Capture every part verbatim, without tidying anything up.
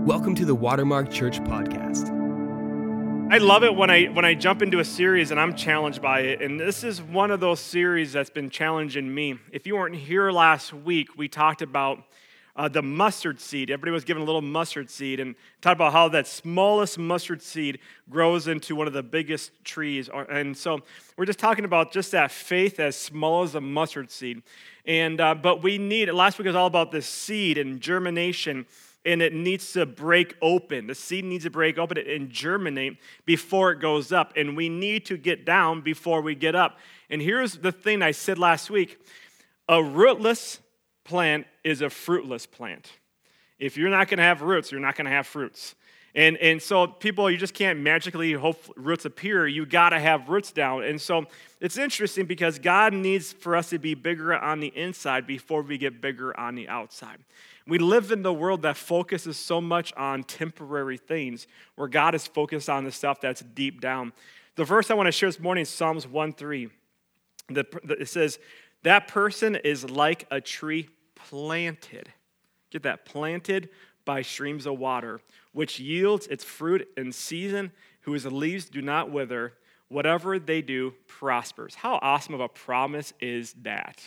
Welcome to the Watermark Church Podcast. I love it when I when I jump into a series and I'm challenged by it, and this is one of those series that's been challenging me. If you weren't here last week, we talked about uh, the mustard seed. Everybody was given a little mustard seed and talked about how that smallest mustard seed grows into one of the biggest trees. And so we're just talking about just that faith as small as a mustard seed. And uh, but we need, last week was all about the seed and germination, and it needs to break open. The seed needs to break open and germinate before it goes up. And we need to get down before we get up. And here's the thing I said last week. A rootless plant is a fruitless plant. If you're not going to have roots, you're not going to have fruits. And and so people, you just can't magically hope roots appear. You got to have roots down. And so it's interesting because God needs for us to be bigger on the inside before we get bigger on the outside. We live in the world that focuses so much on temporary things, where God is focused on the stuff that's deep down. The verse I want to share this morning is Psalms one three. The, the, it says, that person is like a tree planted. Get that, planted by streams of water, which yields its fruit in season, whose leaves do not wither. Whatever they do prospers. How awesome of a promise is that?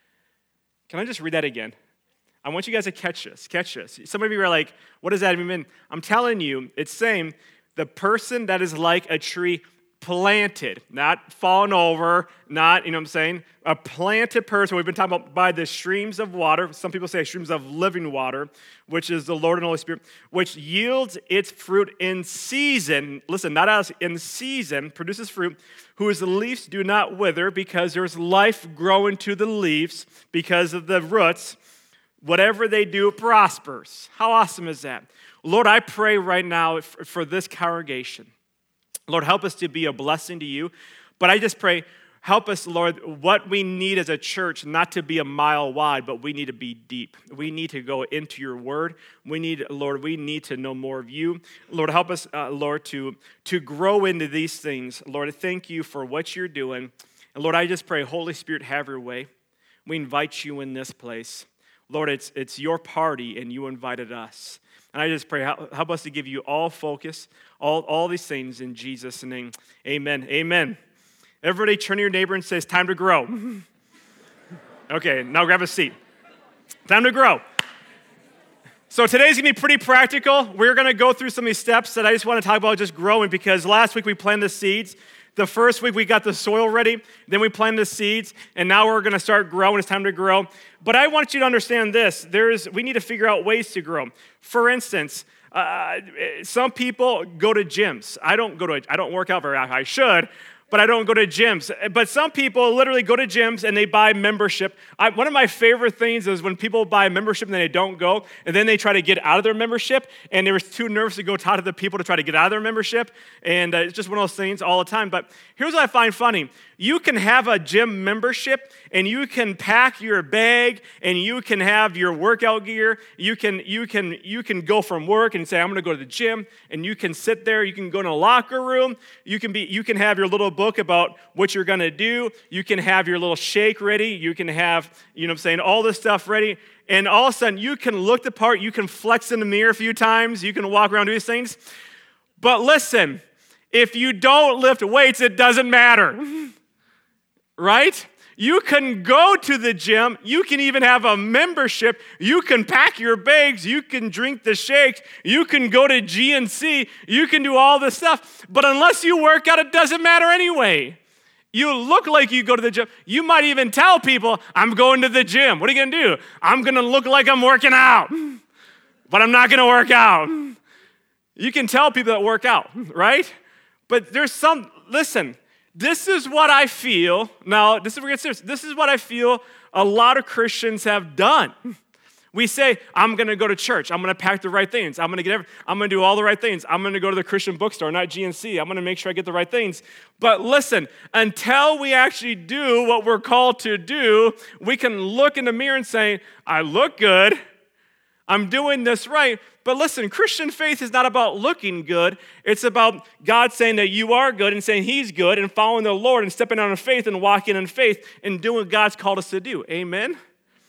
Can I just read that again? I want you guys to catch this, catch this. Some of you are like, what does that even mean? I'm telling you, it's saying the person that is like a tree planted, not fallen over, not, you know what I'm saying, a planted person. We've been talking about by the streams of water. Some people say streams of living water, which is the Lord and Holy Spirit, which yields its fruit in season. Listen, not as in season, produces fruit, whose leaves do not wither, because there's life growing to the leaves because of the roots. Whatever they do prospers. How awesome is that? Lord, I pray right now for this congregation. Lord, help us to be a blessing to you. But I just pray, help us, Lord, what we need as a church, not to be a mile wide, but we need to be deep. We need to go into your word. We need, Lord, we need to know more of you. Lord, help us, uh, Lord, to, to grow into these things. Lord, thank you for what you're doing. And Lord, I just pray, Holy Spirit, have your way. We invite you in this place. Lord, it's it's your party, and you invited us. And I just pray, help us to give you all focus, all, all these things in Jesus' name. Amen. Amen. Everybody turn to your neighbor and say, it's time to grow. Okay, now grab a seat. Time to grow. So today's going to be pretty practical. We're going to go through some of these steps that I just want to talk about just growing, because last week we planted the seeds. The first week we got the soil ready, then we planted the seeds, and now we're going to start growing. It's time to grow. But I want you to understand this. There's, we need to figure out ways to grow. For instance, uh, some people go to gyms. I don't go to, I don't work out very often. I should, but I don't go to gyms. But some people literally go to gyms and they buy membership. I, one of my favorite things is when people buy membership and then they don't go, and then they try to get out of their membership, and they were too nervous to go talk to the people to try to get out of their membership, and uh, it's just one of those things all the time. But here's what I find funny. You can have a gym membership, and you can pack your bag, and you can have your workout gear. You can you can you can go from work and say, I'm going to go to the gym, and you can sit there. You can go in a locker room. You can be you can have your little book about what you're going to do. You can have your little shake ready. You can have, you know what I'm saying, all this stuff ready. And all of a sudden, you can look the part. You can flex in the mirror a few times. You can walk around and do these things. But listen, if you don't lift weights, it doesn't matter. Right? You can go to the gym. You can even have a membership. You can pack your bags. You can drink the shakes. You can go to G N C. You can do all this stuff. But unless you work out, it doesn't matter anyway. You look like you go to the gym. You might even tell people, I'm going to the gym. What are you going to do? I'm going to look like I'm working out, but I'm not going to work out. You can tell people that work out, right? But there's some, listen, this is what I feel. Now, this is where we get serious. This is what I feel a lot of Christians have done. We say, I'm going to go to church. I'm going to pack the right things. I'm going to get every, I'm going to do all the right things. I'm going to go to the Christian bookstore, not G N C. I'm going to make sure I get the right things. But listen, until we actually do what we're called to do, we can look in the mirror and say, I look good. I'm doing this right. But listen, Christian faith is not about looking good. It's about God saying that you are good and saying he's good and following the Lord and stepping out in faith and walking in faith and doing what God's called us to do. Amen?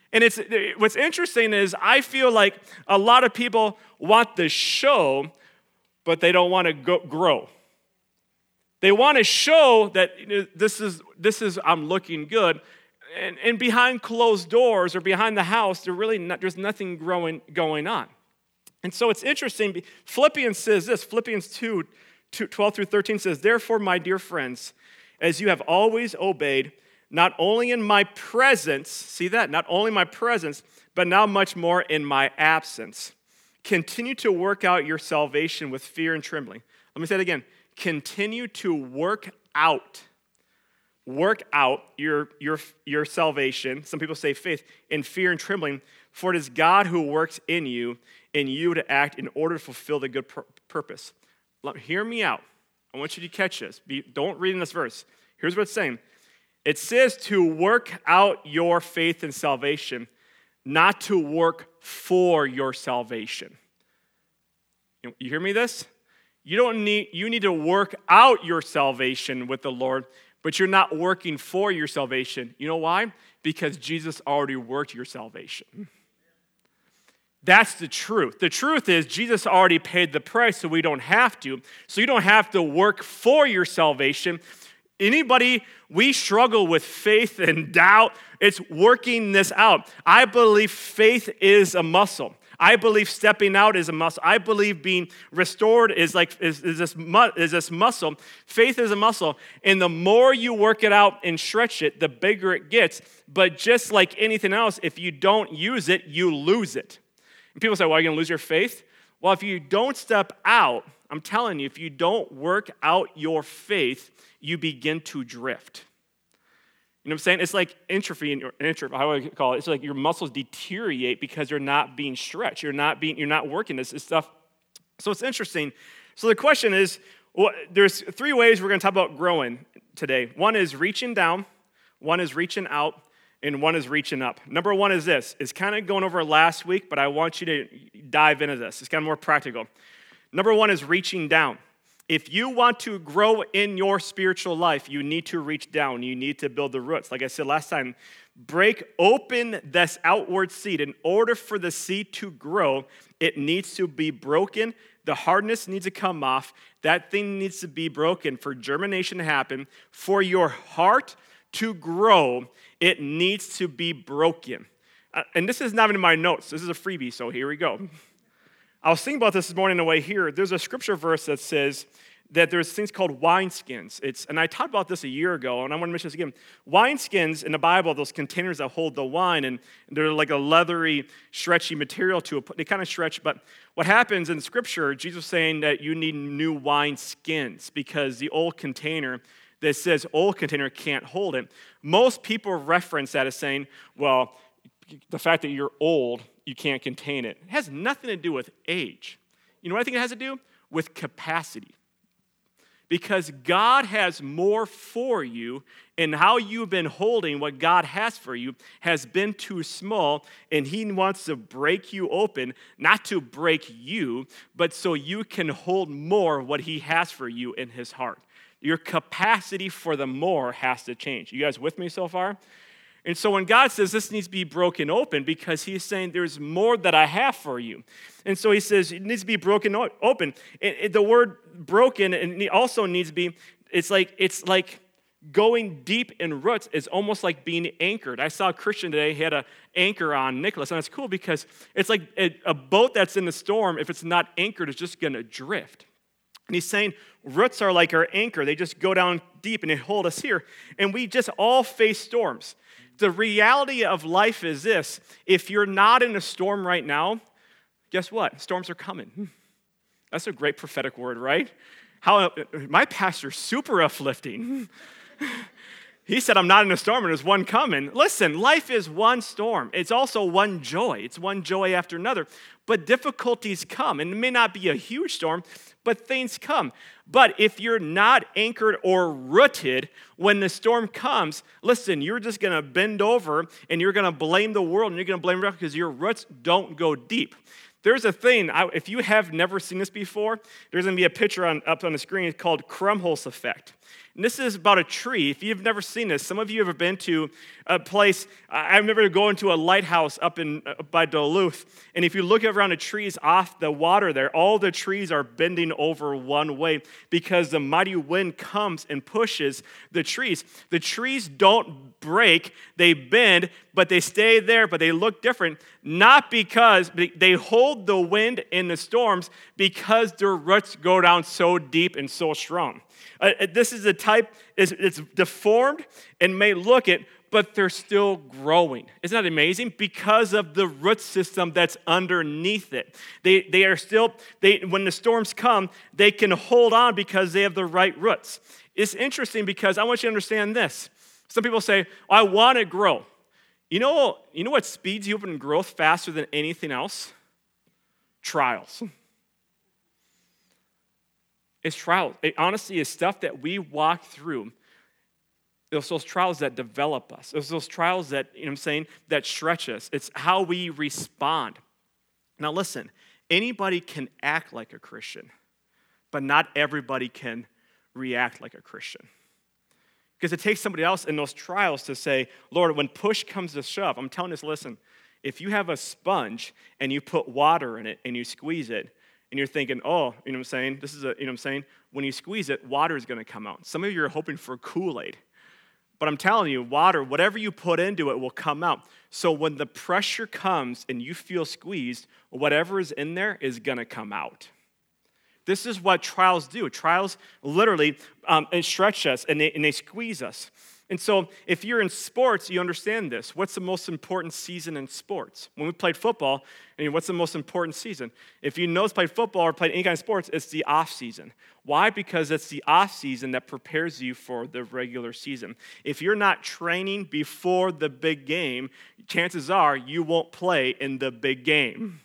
And it's what's interesting is I feel like a lot of people want the show, but they don't want to go, grow. They want to show that you know, this is this is I'm looking good, and, and behind closed doors or behind the house, there really not, there's nothing growing going on. And so it's interesting. Philippians says this. Philippians two, twelve through thirteen says, "Therefore, my dear friends, as you have always obeyed, not only in my presence, see that, not only my presence, but now much more in my absence, continue to work out your salvation with fear and trembling." Let me say it again. Continue to work out, work out your, your, your salvation, some people say faith, in fear and trembling, for it is God who works in you, in you to act in order to fulfill the good pur- purpose. Let, hear me out. I want you to catch this. Be, don't read in this verse. Here's what it's saying. It says to work out your faith and salvation, not to work for your salvation. You, you hear me this? You don't need, you need to work out your salvation with the Lord, but you're not working for your salvation. You know why? Because Jesus already worked your salvation. That's the truth. The truth is Jesus already paid the price, so we don't have to. So you don't have to work for your salvation. Anybody, we struggle with faith and doubt. It's working this out. I believe faith is a muscle. I believe stepping out is a muscle. I believe being restored is like is, is this mu- is this muscle. Faith is a muscle, and the more you work it out and stretch it, the bigger it gets. But just like anything else, if you don't use it, you lose it. And people say, "Well, are you going to lose your faith?" Well, if you don't step out, I'm telling you, if you don't work out your faith, you begin to drift. You know what I'm saying? It's like entropy, or entropy, how do I call it? It's like your muscles deteriorate because they're not being stretched. You're not being, you're not working this, this stuff. So it's interesting. So the question is, well, there's three ways we're going to talk about growing today. One is reaching down, one is reaching out, and one is reaching up. Number one is this. It's kind of going over last week, but I want you to dive into this. It's kind of more practical. Number one is reaching down. If you want to grow in your spiritual life, you need to reach down. You need to build the roots. Like I said last time, break open this outward seed. In order for the seed to grow, it needs to be broken. The hardness needs to come off. That thing needs to be broken for germination to happen. For your heart to grow, it needs to be broken. Uh, and this is not even in my notes. This is a freebie, so here we go. I was thinking about this this morning on the way here. There's a scripture verse that says that there's things called wineskins. It's, and I talked about this a year ago, and I want to mention this again. Wineskins in the Bible, those containers that hold the wine, and they're like a leathery, stretchy material to it. They kind of stretch, but what happens in Scripture, Jesus is saying that you need new wineskins because the old container that says old container can't hold it. Most people reference that as saying, well, the fact that you're old, you can't contain it. It has nothing to do with age. You know what I think it has to do? With capacity. Because God has more for you, and how you've been holding what God has for you has been too small, and He wants to break you open, not to break you, but so you can hold more of what He has for you in His heart. Your capacity for the more has to change. You guys with me so far? And so when God says this needs to be broken open, because He's saying there's more that I have for you. And so He says it needs to be broken open. And, and the word broken, and it also needs to be, it's like, it's like going deep in roots is almost like being anchored. I saw a Christian today, he had an anchor on, Nicholas, and it's cool because it's like a, a boat that's in the storm, if it's not anchored, it's just going to drift. And He's saying roots are like our anchor. They just go down deep and they hold us here. And we just all face storms. The reality of life is this. If you're not in a storm right now, guess what? Storms are coming. That's a great prophetic word, right? How my pastor's super uplifting. He said, I'm not in a storm, and there's one coming. Listen, life is one storm. It's also one joy. It's one joy after another. But difficulties come, and it may not be a huge storm, but things come. But if you're not anchored or rooted when the storm comes, listen, you're just going to bend over, and you're going to blame the world, and you're going to blame God because your roots don't go deep. There's a thing, I, if you have never seen this before, there's going to be a picture on, up on the screen called Krumholtz effect. And this is about a tree. If you've never seen this, some of you have been to a place. I remember going to a lighthouse up in uh, by Duluth, and if you look around the trees off the water there, all the trees are bending over one way because the mighty wind comes and pushes the trees. The trees don't break, they bend, but they stay there, but they look different, not because they hold the wind in the storms, because their roots go down so deep and so strong. Uh, this is a type, it's, it's deformed and may look it, but they're still growing. Isn't that amazing? Because of the root system that's underneath it. They, they are still, they when the storms come, they can hold on because they have the right roots. It's interesting because I want you to understand this. Some people say, I want to grow. You know, you know what speeds you up in growth faster than anything else? Trials. It's trials. It honestly is stuff that we walk through. It's those trials that develop us. It's those trials that, you know what I'm saying, that stretch us. It's how we respond. Now listen, anybody can act like a Christian, but not everybody can react like a Christian. Because it takes somebody else in those trials to say, Lord, when push comes to shove, I'm telling us, listen, if you have a sponge and you put water in it and you squeeze it, and you're thinking, oh, you know what I'm saying? This is a, you know what I'm saying? When you squeeze it, water is going to come out. Some of you are hoping for Kool-Aid. But I'm telling you, water, whatever you put into it will come out. So when the pressure comes and you feel squeezed, whatever is in there is going to come out. This is what trials do. Trials literally um, stretch us and they, and they squeeze us. And so if you're in sports, you understand this. What's the most important season in sports? When we played football, I mean, what's the most important season? If you know played football or played any kind of sports, it's the off season. Why? Because it's the off season that prepares you for the regular season. If you're not training before the big game, chances are you won't play in the big game.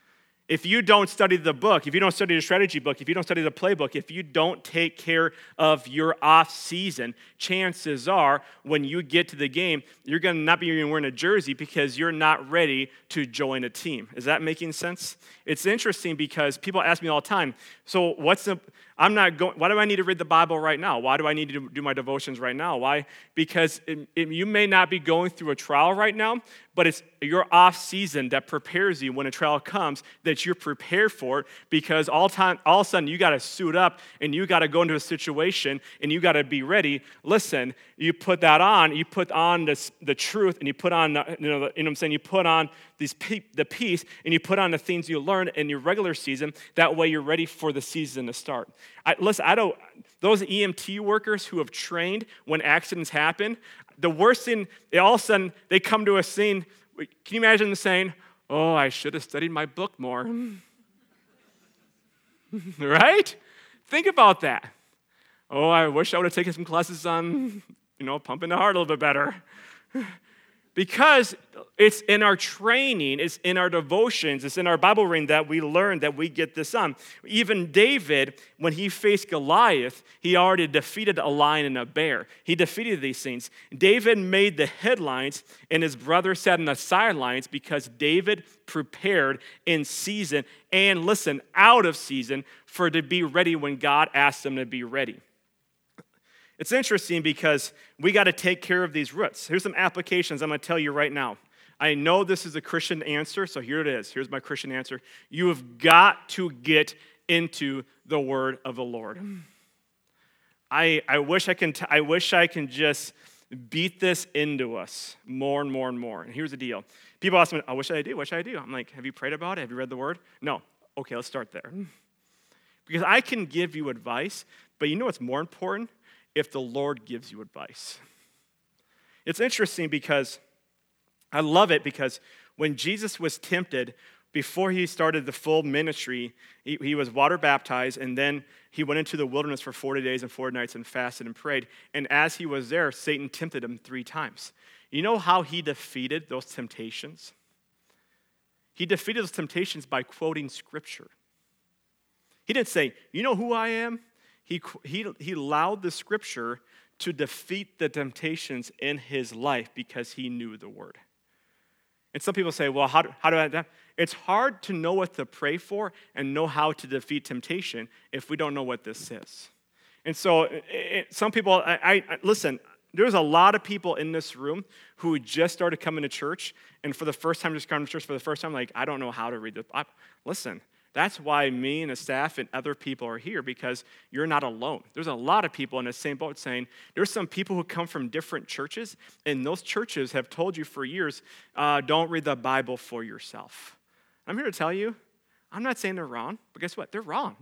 If you don't study the book, if you don't study the strategy book, if you don't study the playbook, if you don't take care of your off season, chances are when you get to the game, you're going to not be even wearing a jersey because you're not ready to join a team. Is that making sense? It's interesting because people ask me all the time, so what's the, I'm not going, why do I need to read the Bible right now? Why do I need to do my devotions right now? Why? Because it, it, you may not be going through a trial right now, but it's your off season that prepares you when a trial comes, that you're prepared for it, because all time, all of a sudden you got to suit up and you got to go into a situation and you got to be ready. Listen, you put that on, you put on this, the truth, and you put on, the, you know, the, you know what I'm saying, you put on these the peace, and you put on the things you learn in your regular season. That way you're ready for the season to start. I, listen, I don't, those E M T workers who have trained when accidents happen, the worst thing, all of a sudden, they come to a scene. Can you imagine them saying, oh, I should have studied my book more? Right? Think about that. Oh, I wish I would have taken some classes on, you know, pumping the heart a little bit better. Because it's in our training, it's in our devotions, it's in our Bible reading that we learn that we get this on. Even David, when he faced Goliath, he already defeated a lion and a bear. He defeated these things. David made the headlines, and his brother sat on the sidelines because David prepared in season and, listen, out of season for to be ready when God asked him to be ready. It's interesting because we got to take care of these roots. Here's some applications I'm going to tell you right now. I know this is a Christian answer, so here it is. Here's my Christian answer. You have got to get into the word of the Lord. I, I wish I can t- I wish I can just beat this into us more and more and more. And here's the deal. People ask me, oh, what should I do? What should I do? I'm like, have you prayed about it? Have you read the word? No. Okay, let's start there. Because I can give you advice, but you know what's more important? If the Lord gives you advice. It's interesting because I love it because when Jesus was tempted, before he started the full ministry, he, he was water baptized, and then he went into the wilderness for forty days and forty nights and fasted and prayed. And as he was there, Satan tempted him three times. You know how he defeated those temptations? He defeated those temptations by quoting Scripture. He didn't say, you know who I am? He, he, he allowed the Scripture to defeat the temptations in his life because he knew the word. And some people say, well, how do, how do I, it's hard to know what to pray for and know how to defeat temptation if we don't know what this is. And so it, some people, I, I listen, There's a lot of people in this room who just started coming to church, and for the first time, just coming to church for the first time, like, I don't know how to read the Bible. Listen, that's why me and the staff and other people are here, because you're not alone. There's a lot of people in the same boat saying, there's some people who come from different churches, and those churches have told you for years, uh, don't read the Bible for yourself. I'm here to tell you, I'm not saying they're wrong, but guess what? They're wrong.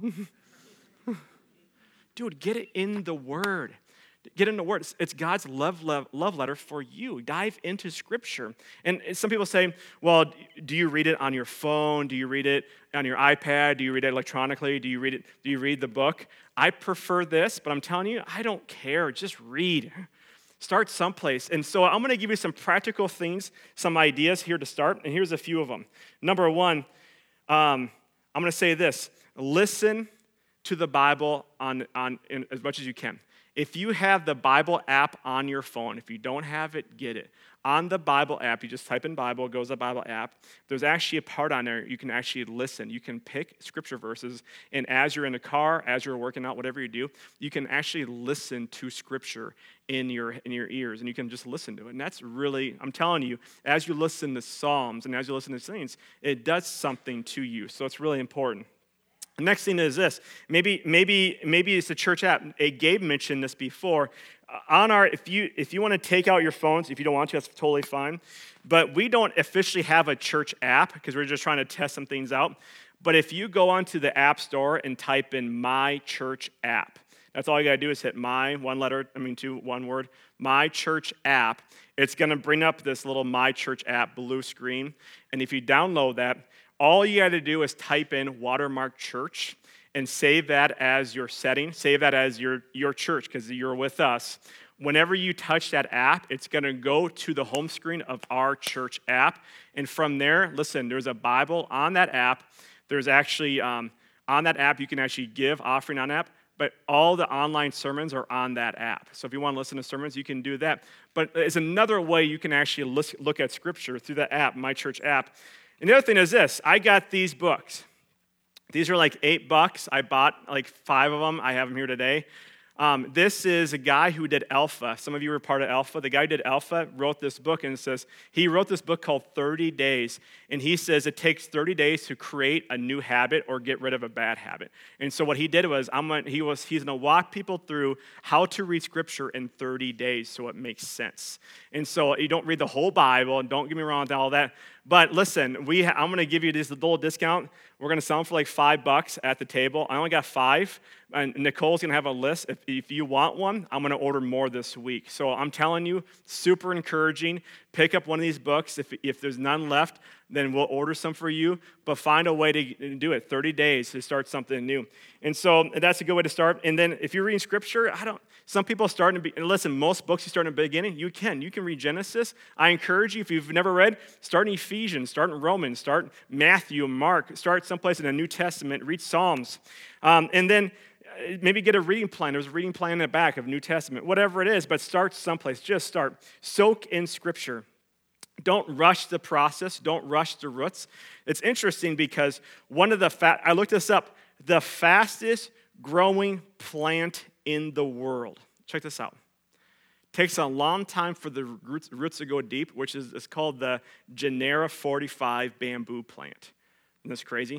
Dude, get it in the Word. Get in the Word. It's, it's God's love, love, love letter for you. Dive into Scripture. And some people say, well, do you read it on your phone? Do you read it on your iPad? Do you read it electronically? Do you read it? Do you read the book? I prefer this, but I'm telling you, I don't care. Just read. Start someplace. And so I'm going to give you some practical things, some ideas here to start, and here's a few of them. Number one, um, I'm going to say this. Listen to the Bible on, on in, as much as you can. If you have the Bible app on your phone, if you don't have it, get it. On the Bible app, you just type in Bible, it goes to the Bible app. There's actually a part on there you can actually listen. You can pick scripture verses, and as you're in the car, as you're working out, whatever you do, you can actually listen to scripture in your in your ears, and you can just listen to it. And that's really, I'm telling you, as you listen to Psalms and as you listen to things, it does something to you. So it's really important. The next thing is this. Maybe, maybe, maybe it's a church app. A Gabe mentioned this before. Uh, on our, if you if you want to take out your phones, if you don't want to, that's totally fine. But we don't officially have a church app because we're just trying to test some things out. But if you go onto the App Store and type in My Church App, that's all you got to do is hit My, one letter, I mean two, one word, My Church App. It's going to bring up this little My Church App blue screen. And if you download that, all you got to do is type in Watermark Church and save that as your setting. Save that as your, your church because you're with us. Whenever you touch that app, it's going to go to the home screen of our church app. And from there, listen, there's a Bible on that app. There's actually, um, on that app, you can actually give offering on app. But all the online sermons are on that app. So if you want to listen to sermons, you can do that. But it's another way you can actually look at Scripture through the app, My Church app. And the other thing is this, I got these books. These are like eight bucks. I bought like five of them. I have them here today. Um, this is a guy who did Alpha. Some of you were part of Alpha. The guy who did Alpha wrote this book, and it says, he wrote this book called thirty days, and he says it takes thirty days to create a new habit or get rid of a bad habit. And so what he did was, I'm gonna, he was he's going to walk people through how to read Scripture in thirty days so it makes sense. And so you don't read the whole Bible, and don't get me wrong with all that, but listen, we ha- I'm going to give you this little discount. We're going to sell them for like five bucks at the table. I only got five, and Nicole's going to have a list. If, if you want one, I'm going to order more this week. So I'm telling you, super encouraging. Pick up one of these books. If, if there's none left, then we'll order some for you, but find a way to do it. thirty days to start something new. And so that's a good way to start. And then if you're reading Scripture, I don't, some people start to be, and listen, most books you start in the beginning, you can. You can read Genesis. I encourage you, if you've never read, start in Ephesians, start in Romans, start Matthew, Mark, start someplace in the New Testament, read Psalms. Um, and then maybe get a reading plan. There's a reading plan in the back of New Testament, whatever it is, but start someplace. Just start. Soak in Scripture. Don't rush the process. Don't rush the roots. It's interesting because one of the, fa- I looked this up, the fastest growing plant in the world. Check this out. Takes a long time for the roots, roots to go deep, which is it's called the Genera forty-five bamboo plant. Isn't this crazy?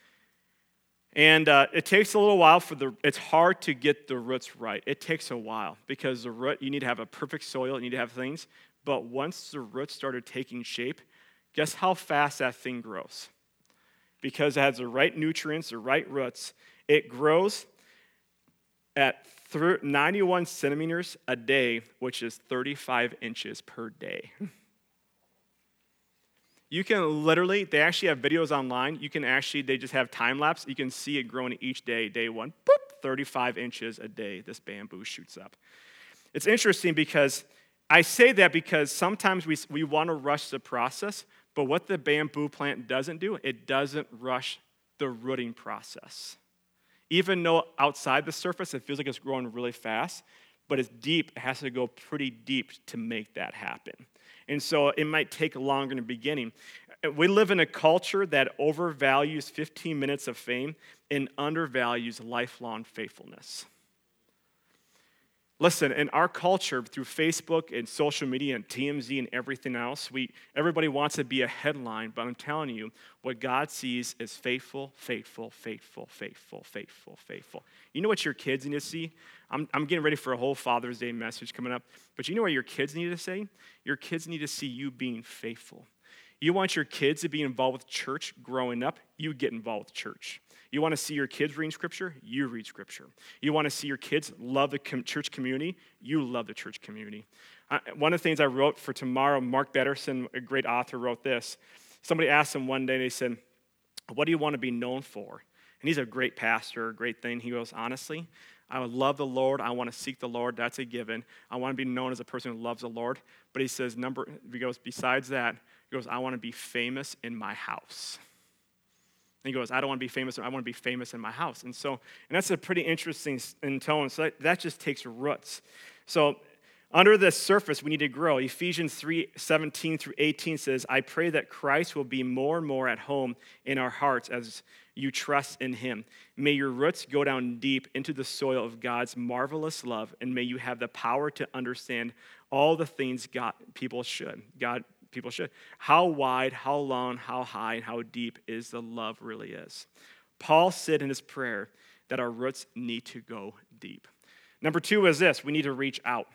And uh, it takes a little while for the, it's hard to get the roots right. It takes a while because the root, you need to have a perfect soil, you need to have things. But once the roots started taking shape, guess how fast that thing grows? Because it has the right nutrients, the right roots. It grows at ninety-one centimeters a day, which is thirty-five inches per day. You can literally, they actually have videos online. You can actually, they just have time lapse. You can see it growing each day. Day one, boop, thirty-five inches a day, this bamboo shoots up. It's interesting because I say that because sometimes we, we want to rush the process, but what the bamboo plant doesn't do, it doesn't rush the rooting process. Even though outside the surface, it feels like it's growing really fast, but it's deep. It has to go pretty deep to make that happen. And so it might take longer in the beginning. We live in a culture that overvalues fifteen minutes of fame and undervalues lifelong faithfulness. Listen, in our culture, through Facebook and social media and T M Z and everything else, we everybody wants to be a headline, but I'm telling you, what God sees is faithful, faithful, faithful, faithful, faithful, faithful. You know what your kids need to see? I'm, I'm getting ready for a whole Father's Day message coming up, but you know what your kids need to say? Your kids need to see you being faithful. You want your kids to be involved with church growing up, you get involved with church. You want to see your kids read Scripture? You read Scripture. You want to see your kids love the com- church community? You love the church community. Uh, one of the things I wrote for tomorrow, Mark Batterson, a great author, wrote this. Somebody asked him one day, they said, what do you want to be known for? And he's a great pastor, a great thing. He goes, honestly, I would love the Lord. I want to seek the Lord. That's a given. I want to be known as a person who loves the Lord. But he says, number, he goes, besides that, he goes, I want to be famous in my house. And he goes, I don't want to be famous. I want to be famous in my house. And so, and that's a pretty interesting tone. So that, that just takes roots. So under the surface, we need to grow. Ephesians three seventeen through eighteen says, I pray that Christ will be more and more at home in our hearts as you trust in him. May your roots go down deep into the soil of God's marvelous love, and may you have the power to understand all the things God people should. God people should. How wide, how long, how high, and how deep is the love really is. Paul said in his prayer that our roots need to go deep. Number two is this, we need to reach out.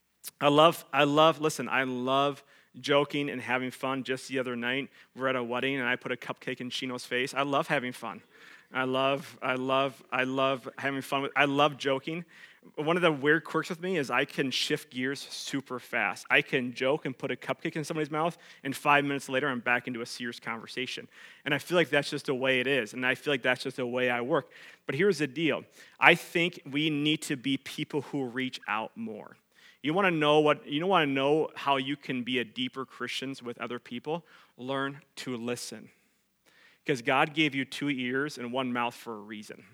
I love, I love, listen, I love joking and having fun. Just the other night, we were at a wedding, and I put a cupcake in Chino's face. I love having fun. I love, I love, I love having fun. With, I love joking. One of the weird quirks with me is I can shift gears super fast. I can joke and put a cupcake in somebody's mouth, and five minutes later, I'm back into a serious conversation. And I feel like that's just the way it is, and I feel like that's just the way I work. But here's the deal. I think we need to be people who reach out more. You want to know what you don't want to know how you can be a deeper Christian with other people? Learn to listen. Because God gave you two ears and one mouth for a reason.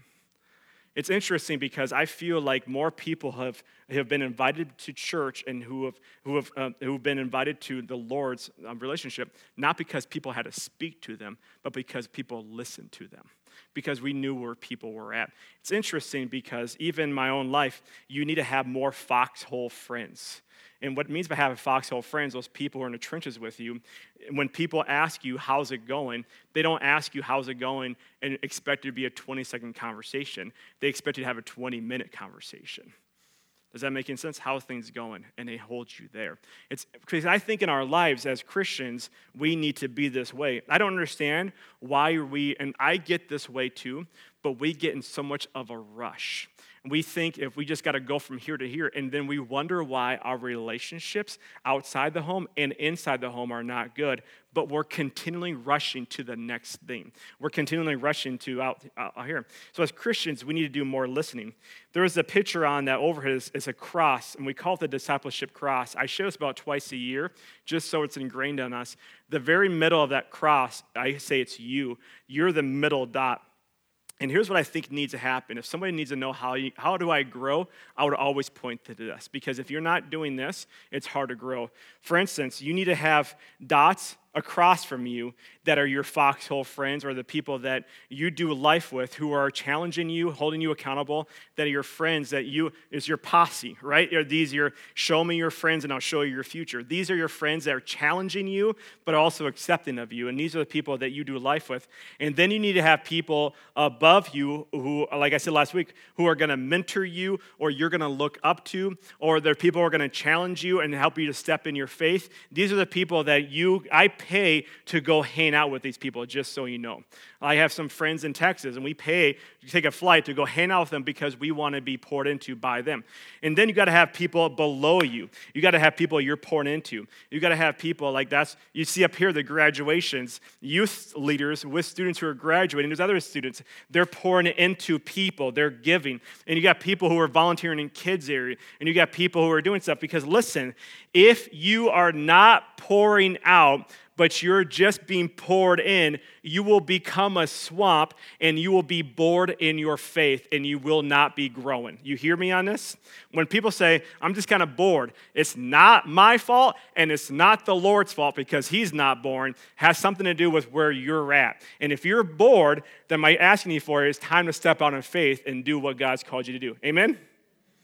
It's interesting because I feel like more people have, have been invited to church and who have who have uh, who've been invited to the Lord's um, relationship, not because people had to speak to them, but because people listened to them. Because we knew where people were at. It's interesting because even in my own life, you need to have more foxhole friends. And what it means by having foxhole friends, those people who are in the trenches with you, when people ask you, how's it going, they don't ask you, how's it going, and expect it to be a twenty-second conversation. They expect you to have a twenty-minute conversation. Does that make any sense? How are things going? And they hold you there. It's because I think in our lives as Christians, we need to be this way. I don't understand why we, and I get this way too, but we get in so much of a rush. We think if we just got to go from here to here, and then we wonder why our relationships outside the home and inside the home are not good, but we're continually rushing to the next thing. We're continually rushing to out, out here. So as Christians, we need to do more listening. There is a picture on that overhead. It's, it's a cross, and we call it the discipleship cross. I show this about twice a year, just so it's ingrained on us. The very middle of that cross, I say it's you. You're the middle dot. And here's what I think needs to happen. If somebody needs to know how you, how do I grow, I would always point to this. Because if you're not doing this, it's hard to grow. For instance, you need to have dots across from you that are your foxhole friends or the people that you do life with who are challenging you, holding you accountable, that are your friends, that you is your posse, right? Are these your show me your friends and I'll show you your future. These are your friends that are challenging you but also accepting of you, and these are the people that you do life with. And then you need to have people above you who, like I said last week, who are going to mentor you or you're going to look up to, or they're people who are going to challenge you and help you to step in your faith. These are the people that you, I pay to go hang out with these people, just so you know. I have some friends in Texas, and we pay to take a flight to go hang out with them because we want to be poured into by them. And then you got to have people below you. You got to have people you're pouring into. You got to have people like that's, you see up here the graduations, youth leaders with students who are graduating. There's other students. They're pouring into people. They're giving. And you got people who are volunteering in kids area. And you got people who are doing stuff. Because listen, if you are not pouring out, but you're just being poured in, you will become a swamp and you will be bored in your faith and you will not be growing. You hear me on this? When people say, I'm just kind of bored, it's not my fault and it's not the Lord's fault because he's not boring. It has something to do with where you're at. And if you're bored, then my asking you for is time to step out in faith and do what God's called you to do. Amen?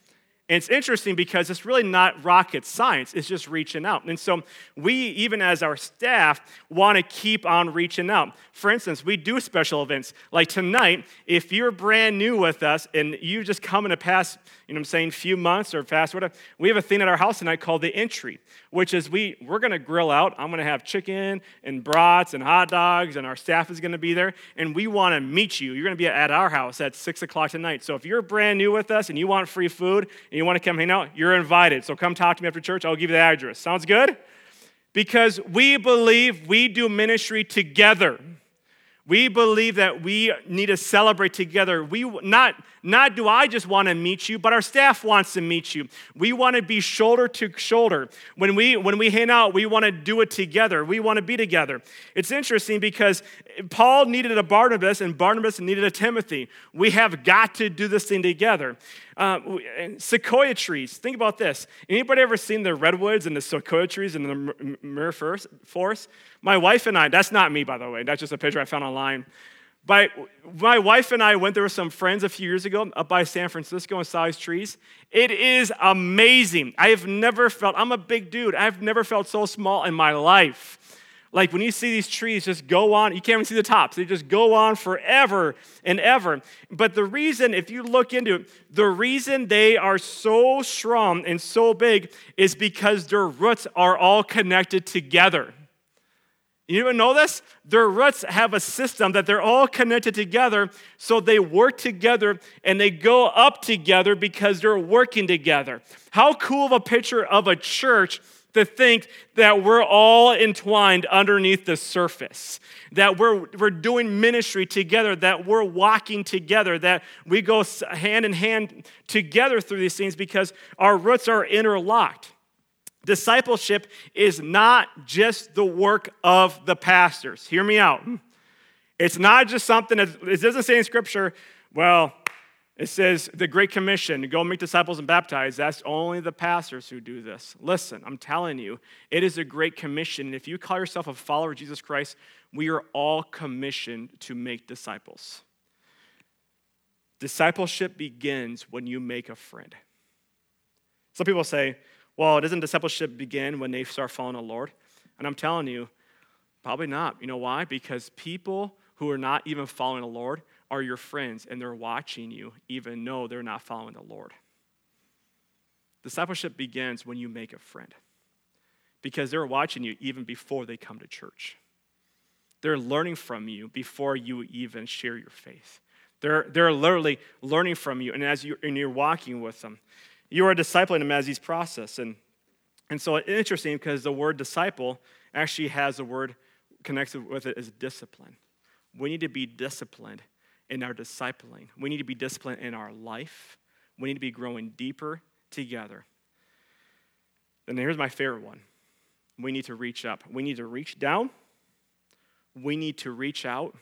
And it's interesting because it's really not rocket science. It's just reaching out. And so we, even as our staff, want to keep on reaching out. For instance, we do special events. Like tonight, if you're brand new with us and you just come in the past, you know what I'm saying, few months or fast, whatever, we have a thing at our house tonight called the entry, which is we, we're going to grill out. I'm going to have chicken and brats and hot dogs, and our staff is going to be there. And we want to meet you. You're going to be at our house at six o'clock tonight. So if you're brand new with us and you want free food, and you want to come hang out, you're invited. So come talk to me after church. I'll give you the address. Sounds good? Because we believe we do ministry together. We believe that we need to celebrate together. We not, not do I just want to meet you, but our staff wants to meet you. We want to be shoulder to shoulder. When we when we hang out, we want to do it together. We want to be together. It's interesting because Paul needed a Barnabas and Barnabas needed a Timothy. We have got to do this thing together. Uh, sequoia trees. Think about this. Anybody ever seen the redwoods and the sequoia trees in the Myrrh forest? My wife and I, that's not me, by the way. That's just a picture I found online. But my wife and I went there with some friends a few years ago up by San Francisco and saw these trees. It is amazing. I have never felt, I'm a big dude. I've never felt so small in my life. Like when you see these trees just go on, you can't even see the tops. They just go on forever and ever. But the reason, if you look into it, the reason they are so strong and so big is because their roots are all connected together. You even know this? Their roots have a system that they're all connected together, so they work together and they go up together because they're working together. How cool of a picture of a church to think that we're all entwined underneath the surface, that we're, we're doing ministry together, that we're walking together, that we go hand in hand together through these things because our roots are interlocked. Discipleship is not just the work of the pastors. Hear me out. It's not just something that, it doesn't say in Scripture, well, it says the Great Commission, to go make disciples and baptize. That's only the pastors who do this. Listen, I'm telling you, it is a Great Commission. And if you call yourself a follower of Jesus Christ, we are all commissioned to make disciples. Discipleship begins when you make a friend. Some people say, well, doesn't discipleship begin when they start following the Lord? And I'm telling you, probably not. You know why? Because people who are not even following the Lord are your friends, and they're watching you even though they're not following the Lord. Discipleship begins when you make a friend because they're watching you even before they come to church. They're learning from you before you even share your faith. They're, they're literally learning from you, and as you, and you're walking with them, you are discipling them as these process. And, and so it's interesting because the word disciple actually has a word connected with it as discipline. We need to be disciplined in our discipling. We need to be disciplined in our life. We need to be growing deeper together. And here's my favorite one. We need to reach up. We need to reach down. We need to reach out.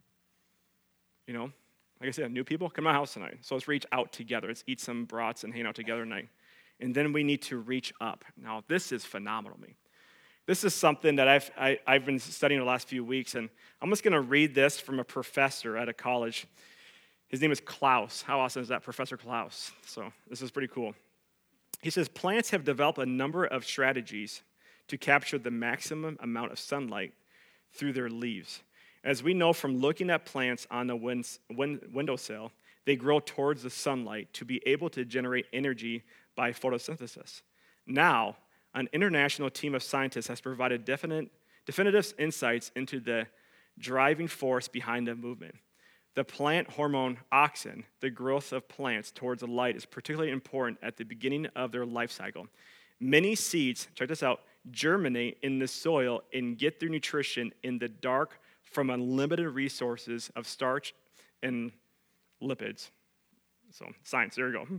You know, like I said, new people, come to my house tonight. So let's reach out together. Let's eat some brats and hang out together tonight. And then we need to reach up. Now, this is phenomenal to me. This is something that I've, I, I've been studying the last few weeks, and I'm just going to read this from a professor at a college. His name is Klaus. How awesome is that, Professor Klaus? So this is pretty cool. He says, plants have developed a number of strategies to capture the maximum amount of sunlight through their leaves. As we know from looking at plants on the wind, wind, windowsill, they grow towards the sunlight to be able to generate energy by photosynthesis. Now, an international team of scientists has provided definite, definitive insights into the driving force behind the movement. The plant hormone auxin, the growth of plants towards the light, is particularly important at the beginning of their life cycle. Many seeds, check this out, germinate in the soil and get their nutrition in the dark from unlimited resources of starch and lipids. So, science, there you go.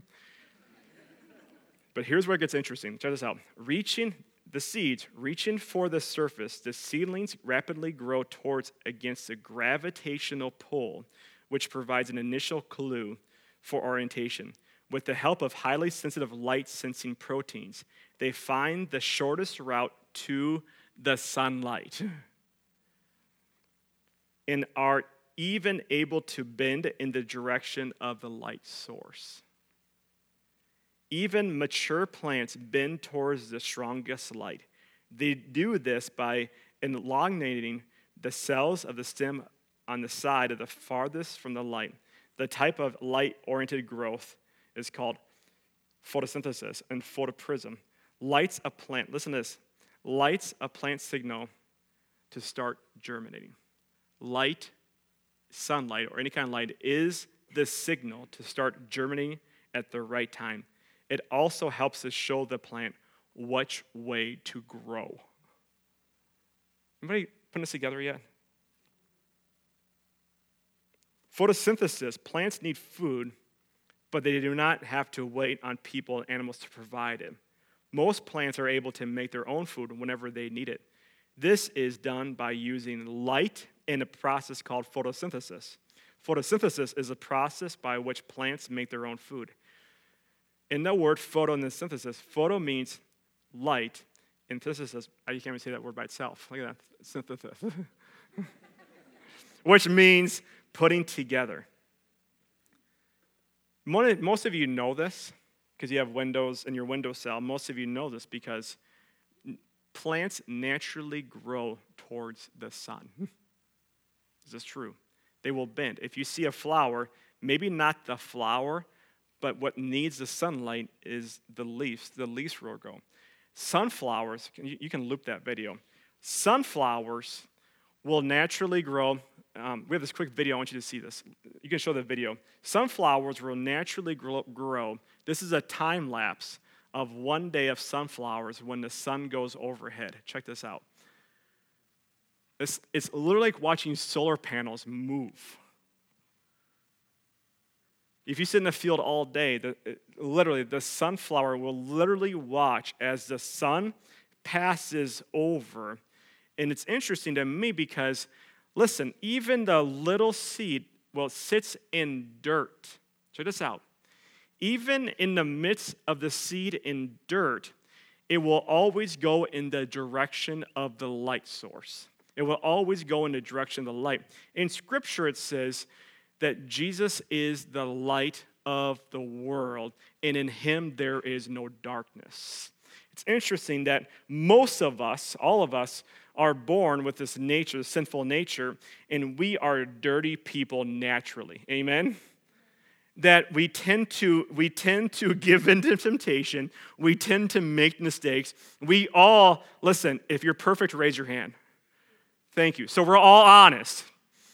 But here's where it gets interesting. Check this out. Reaching the seeds, reaching for the surface, the seedlings rapidly grow towards against the gravitational pull, which provides an initial clue for orientation. With the help of highly sensitive light-sensing proteins, they find the shortest route to the sunlight and are even able to bend in the direction of the light source. Even mature plants bend towards the strongest light. They do this by elongating the cells of the stem on the side of the farthest from the light. The type of light-oriented growth is called photosynthesis and photoprism. Lights a plant, listen to this, lights a plant signal to start germinating. Light, sunlight, or any kind of light is the signal to start germinating at the right time. It also helps us show the plant which way to grow. Anybody putting this together yet? Photosynthesis, plants need food, but they do not have to wait on people and animals to provide it. Most plants are able to make their own food whenever they need it. This is done by using light in a process called photosynthesis. Photosynthesis is a process by which plants make their own food. In the word photosynthesis, photo means light, and synthesis, you can't even say that word by itself. Look at that, synthesis. Which means putting together. Most of you know this because you have windows in your windowsill. Most of you know this because plants naturally grow towards the sun. This is true. They will bend. If you see a flower, maybe not the flower, but what needs the sunlight is the leaves. The leaves will grow. Sunflowers, you can loop that video. Sunflowers will naturally grow. Um, we have this quick video. I want you to see this. You can show the video. Sunflowers will naturally grow. grow. This is a time lapse of one day of sunflowers when the sun goes overhead. Check this out. It's, it's literally like watching solar panels move. If you sit in the field all day, the, literally, the sunflower will literally watch as the sun passes over. And it's interesting to me because, listen, even the little seed, well, it sits in dirt. Check this out. Even in the midst of the seed in dirt, it will always go in the direction of the light source. It will always go in the direction of the light. In Scripture, it says that Jesus is the light of the world, and in him there is no darkness. It's interesting that most of us, all of us, are born with this nature, this sinful nature, and we are dirty people naturally. Amen? That we tend to we tend to give into temptation. We tend to make mistakes. We all, listen, if you're perfect, raise your hand. Thank you. So we're all honest.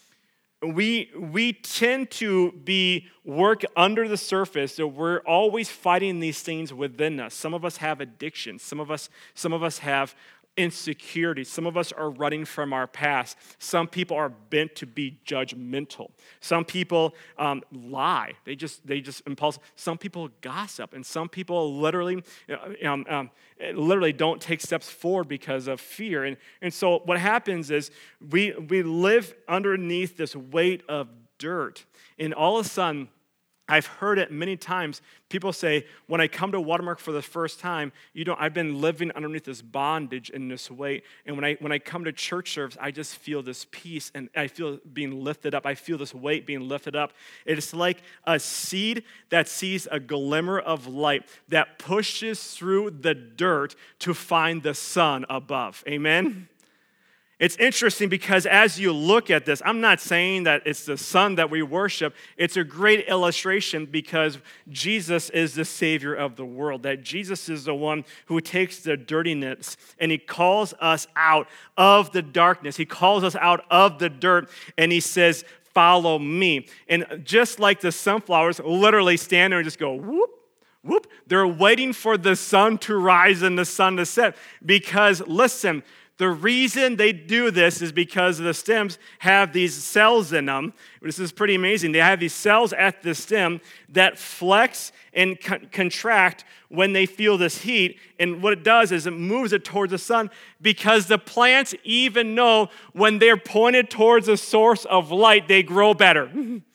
We we tend to be work under the surface, so we're always fighting these things within us. Some of us have addictions. Some of us, some of us have insecurity. Some of us are running from our past. Some people are bent to be judgmental. Some people um, lie. They just they just impulse. Some people gossip, and some people literally um, um, literally don't take steps forward because of fear. And and so what happens is we we live underneath this weight of dirt, and all of a sudden, I've heard it many times. People say, when I come to Watermark for the first time, you know, I've been living underneath this bondage and this weight. And when I when I come to church service, I just feel this peace and I feel being lifted up. I feel this weight being lifted up. It's like a seed that sees a glimmer of light that pushes through the dirt to find the sun above. Amen? It's interesting because as you look at this, I'm not saying that it's the sun that we worship. It's a great illustration because Jesus is the Savior of the world, that Jesus is the one who takes the dirtiness and he calls us out of the darkness. He calls us out of the dirt and he says, follow me. And just like the sunflowers literally stand there and just go, whoop. Whoop, they're waiting for the sun to rise and the sun to set because, listen, the reason they do this is because the stems have these cells in them. This is pretty amazing. They have these cells at the stem that flex and co- contract when they feel this heat. And what it does is it moves it towards the sun because the plants even know when they're pointed towards a source of light, they grow better.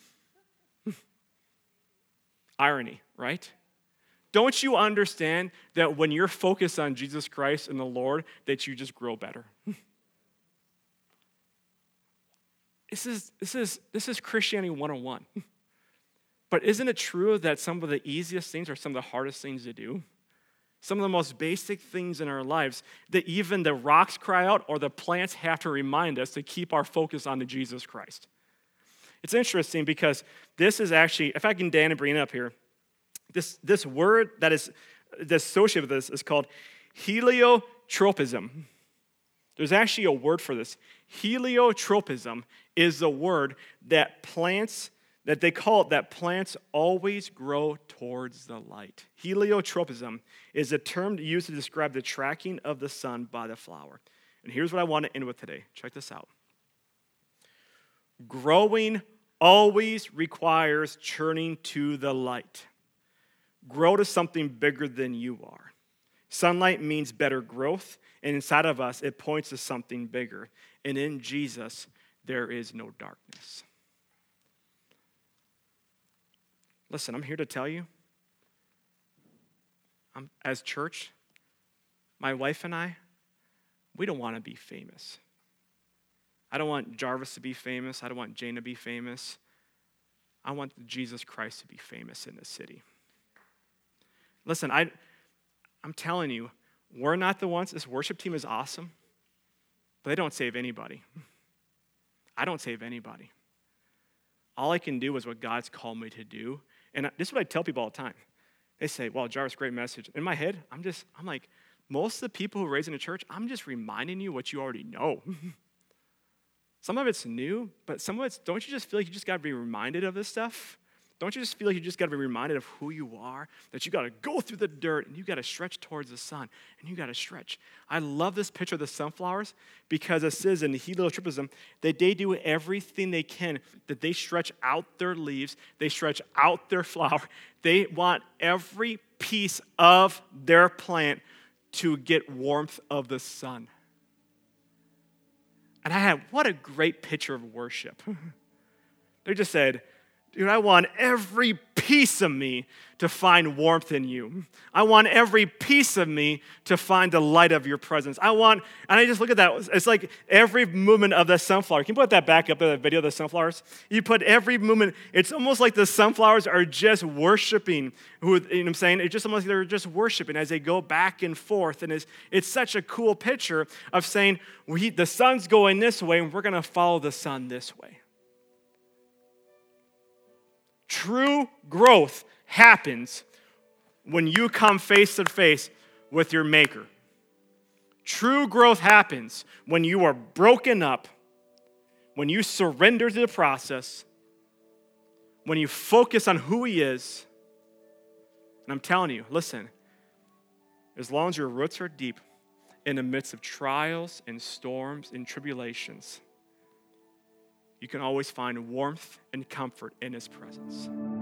Irony, right? Don't you understand that when you're focused on Jesus Christ and the Lord, that you just grow better? This is, this is, this is Christianity one oh one. But isn't it true that some of the easiest things are some of the hardest things to do? Some of the most basic things in our lives that even the rocks cry out or the plants have to remind us to keep our focus on to Jesus Christ. It's interesting because this is actually, if I can, Dan, and bring it up here, this, this word that is that's associated with this is called heliotropism. There's actually a word for this. Heliotropism is the word that plants, that they call it that plants always grow towards the light. Heliotropism is a term used to describe the tracking of the sun by the flower. And here's what I want to end with today. Check this out. Growing always requires turning to the light. Grow to something bigger than you are. Sunlight means better growth, and inside of us, it points to something bigger. And in Jesus, there is no darkness. Listen, I'm here to tell you, I'm, as church, my wife and I, we don't want to be famous. I don't want Jarvis to be famous. I don't want Jane to be famous. I want Jesus Christ to be famous in this city. Listen, I, I'm telling you, we're not the ones, this worship team is awesome, but they don't save anybody. I don't save anybody. All I can do is what God's called me to do. And this is what I tell people all the time. They say, well, Jarvis, great message. In my head, I'm just, I'm like, most of the people who are raised in a church, I'm just reminding you what you already know. Some of it's new, but some of it's, don't you just feel like you just got to be reminded of this stuff? Don't you just feel like you just got to be reminded of who you are, that you got to go through the dirt and you got to stretch towards the sun and you got to stretch. I love this picture of the sunflowers because it says in the heliotropism that they do everything they can, that they stretch out their leaves, they stretch out their flower. They want every piece of their plant to get warmth of the sun. And I had, what a great picture of worship. They just said, dude, I want every piece of me to find warmth in you. I want every piece of me to find the light of your presence. I want, and I just look at that. It's like every movement of the sunflower. Can you put that back up, the video of the sunflowers? You put every movement, it's almost like the sunflowers are just worshiping. Who, you know what I'm saying? It's just almost like they're just worshiping as they go back and forth. And it's, it's such a cool picture of saying, we, the sun's going this way, and we're going to follow the sun this way. True growth happens when you come face to face with your Maker. True growth happens when you are broken up, when you surrender to the process, when you focus on who He is. And I'm telling you, listen, as long as your roots are deep in the midst of trials and storms and tribulations, you can always find warmth and comfort in His presence.